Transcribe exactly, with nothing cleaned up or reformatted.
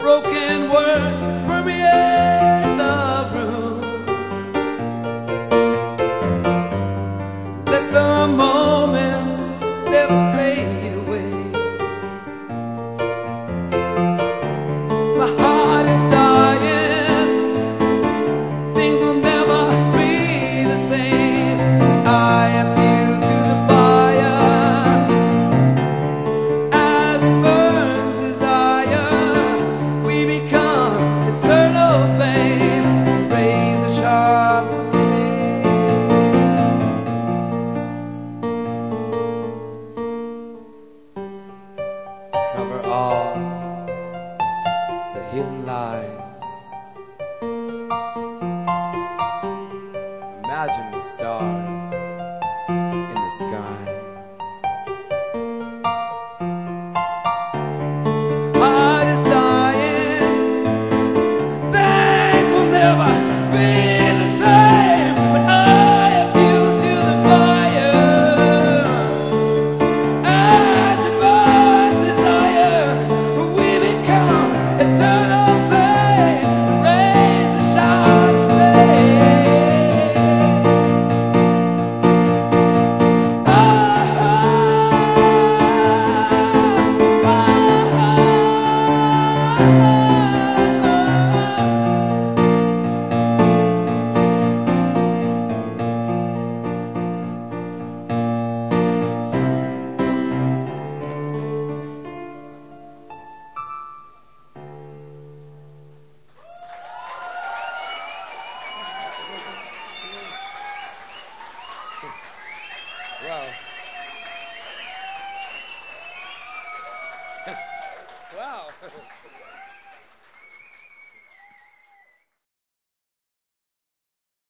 Broken words permeate the room. Let the moments never fade away. My heart is dying. Things will never be the same. I appeal to the fire as it burns desire. We become eternal flame. Raise a sharp flame. Cover all the hidden lies. Imagine the stars in the sky. Heart is dying. Things will never be the same. But I appeal to the fire as it burns desire. We become eternal flame. Raise a sharp flame. Wow. Wow.